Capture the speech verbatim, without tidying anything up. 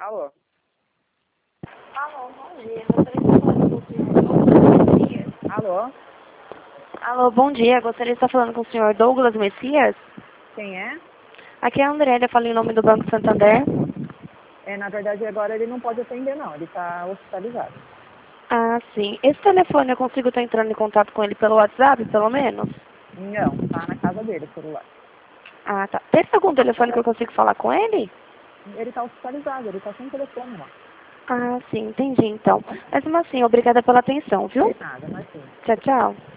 Alô? Alô, bom dia. Gostaria de estar falando com o senhor Douglas Messias. Alô? Alô, bom dia. Gostaria de estar falando com o senhor Douglas Messias. Quem é? Aqui é a Andrélia, falo em nome do Banco Santander. É, na verdade, agora ele não pode atender, não. Ele está hospitalizado. Ah, sim. Esse telefone eu consigo estar entrando em contato com ele pelo WhatsApp, pelo menos? Não, está na casa dele, o celular. Ah, tá. Tem algum telefone que eu consigo falar com ele? Ele está hospitalizado, ele está sem telefone, não. Ah, sim. Entendi, então. Mas, assim, obrigada pela atenção, viu? Nada, imagina. Tchau, tchau.